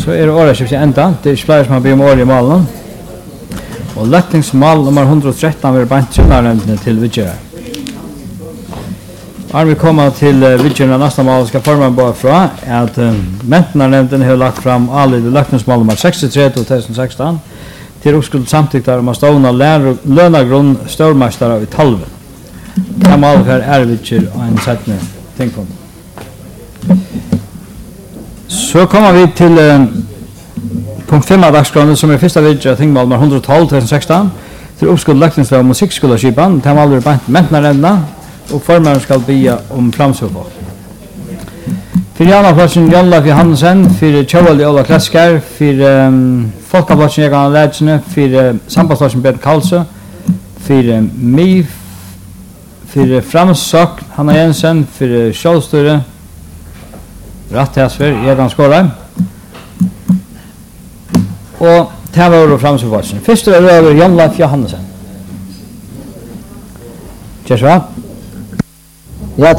så är det årskiftet ända. Det är spelare som har blivit mål i malen. Och lättningsmål nummer 113 vill bara inte till Vidgera. Vi kommer till Vidgera nästa mål ska forma bara fra att Mentarnämnden har lagt fram alla lättningsmål nummer 63 2016 till uppskuld samtyckta om att ståna lönagrund stormästare i 12. Det mål för Vidgera och en sättning. Tänk på. Så kommer vi till punkt 5 av dagskranen som är första Vidgera tingmål nummer 112 2016 till uppskuld lättningslag om musikskoleskipan. Det har aldrig bant Mentarnämnden och formaren ska bya om framsökval. För Janaplatsen Janlaf Johansen, för Tjövald Ola Klaskar, för Folkaplatsen Egan Lädsene, för Sambandsplatsen Björn Karlsson, för MIF, för Framsök Hanna Jensen, för Kjolstöre, Ratthäsver, Egan Skåra. Och Tävar och Framsökvalsen. Först är det över Janlaf Johansen. Tjejsva.